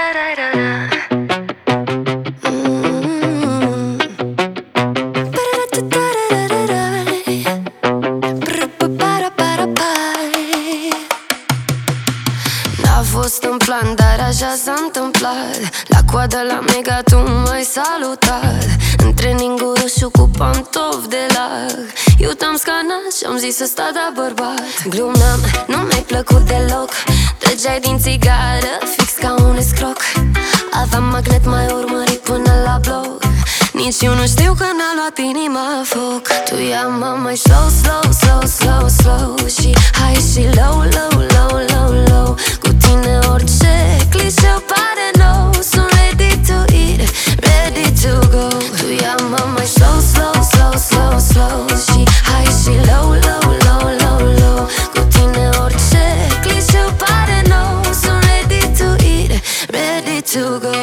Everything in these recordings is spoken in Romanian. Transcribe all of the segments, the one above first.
N-a fost în plan, dar așa s-a întâmplat. La coadă la Mega tu m-ai salutat. În training roșu cu pantofi de lag. Eu te-am scanat și-am zis să sta da bărbat. Glumeam, nu mi-ai plăcut deloc. Trăgeai din țigară, fix ca un escroc. Aveam magnet, mai urmărit până la bloc. Nici eu nu știu că n-a luat inima foc. Tu ia-mă mai slow, slow, slow, slow, slow. Și hai și low, low, low, low, low. Cu tine orice clișeu pare nou. Sunt ready to eat, ready to go. Tu ia-mă mai slow, slow, slow, slow, slow. Și hai și low, low, low, low, low. Cu tine orice clișeu pare nou. Sunt ready to eat, ready to go.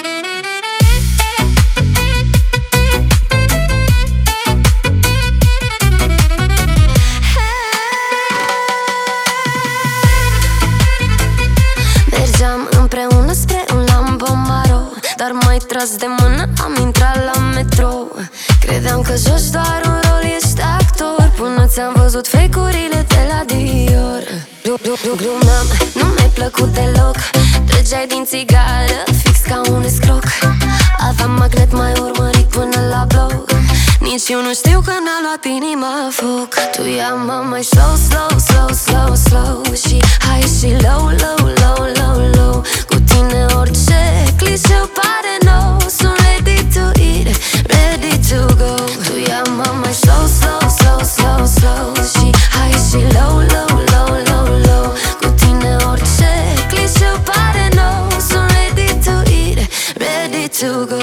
Împreună spre un Lambo Maro, dar mai tras de mână am intrat la metro. Credeam că joci doar un rol, ești actor, până ți-am văzut fake-urile de la Dior. Glumeam, nu mi-ai plăcut deloc. Trăgeai din țigară, fix ca un escroc. Aveam magnet, mai urmărit până la bloc. Nici eu nu știu că n-a luat inima foc. Tu ia-mă mai slow, slow, slow, slow, slow. Și hai și low, low, low, low, low. Cu tine orice clișeu pare nou. Sunt ready to eat, ready to go. Tu ia-mă mai slow, slow, slow, slow, slow. Și hai și low, low, low, low, low. Cu tine orice clișeu pare nou. Sunt ready to eat, ready to go.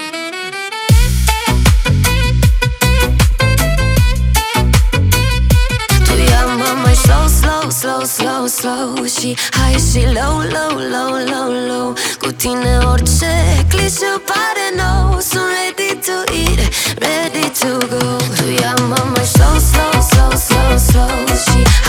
Slow, slow, slow. Și hai și low, low, low, low, low. Cu tine orice clișeu pare nou. Sunt ready to eat, ready to go. Tu ia-mă mai slow, slow, slow, slow, slow. Și